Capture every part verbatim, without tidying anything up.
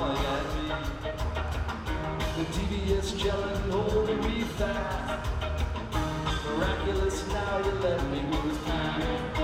yelling at me. The devious gelling holding me fast. Miraculous, now you let me move past.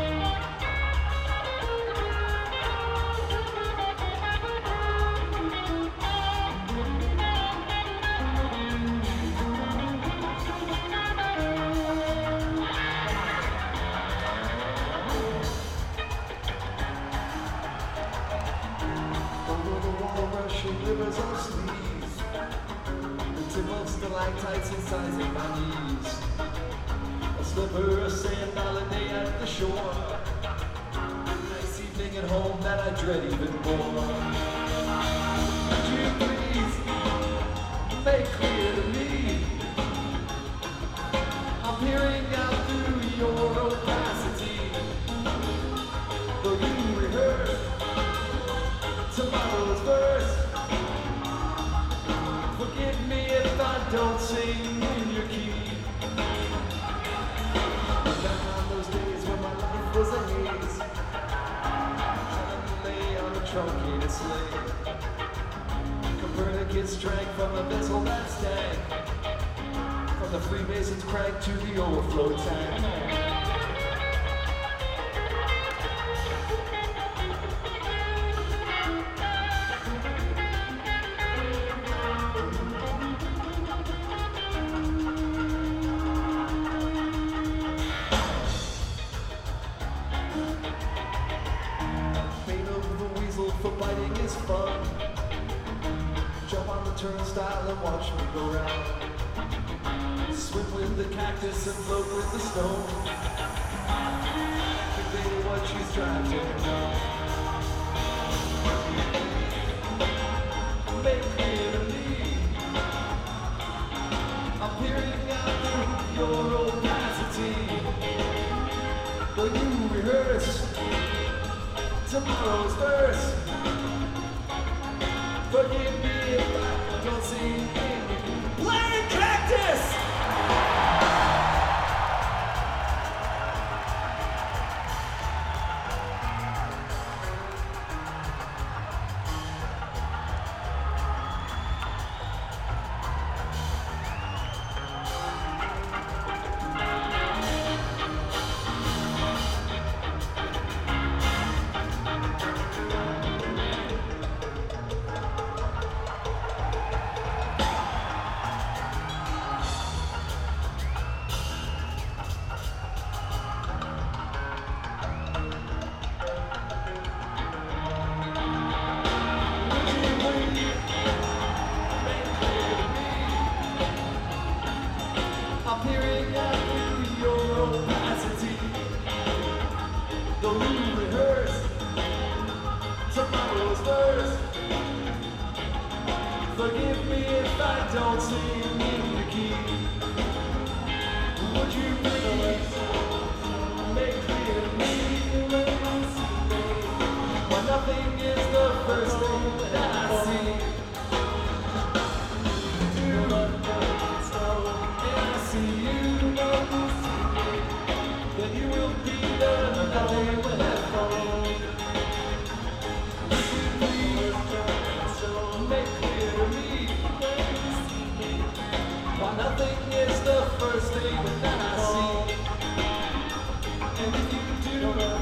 Rivers of sleeves, the tip of stalactites incising my knees. A slipper of sand holiday at the shore. Nice evening at home that I dread even more. Would you please make clear to me? I'm peering out through your opacity. Though you rehearse tomorrow's verse. Forgive me if I don't sing in your key. Back on those days when my life was a haze, I lay on a truncated sleigh. Copernicus drank from a vessel that stank, from the Freemasons' crank to the overflow tank. For biting is fun. Jump on the turnstile and watch me go round. Swim with the cactus and float with the stone. Convey what she's trying to know. Make clear to me, I'm peering out through your opacity. Though you rehearse tomorrow's verse. Forgive me if I don't see playing cactus! I'm peering out through your opacity. Though you rehearse tomorrow's verse. Forgive me if I don't sing in the key. Would you please make clear to me why nothing is the first thing that I see? Then you will be there nothing when I fall. Please make clear to me why nothing is the first thing that I see. And if you do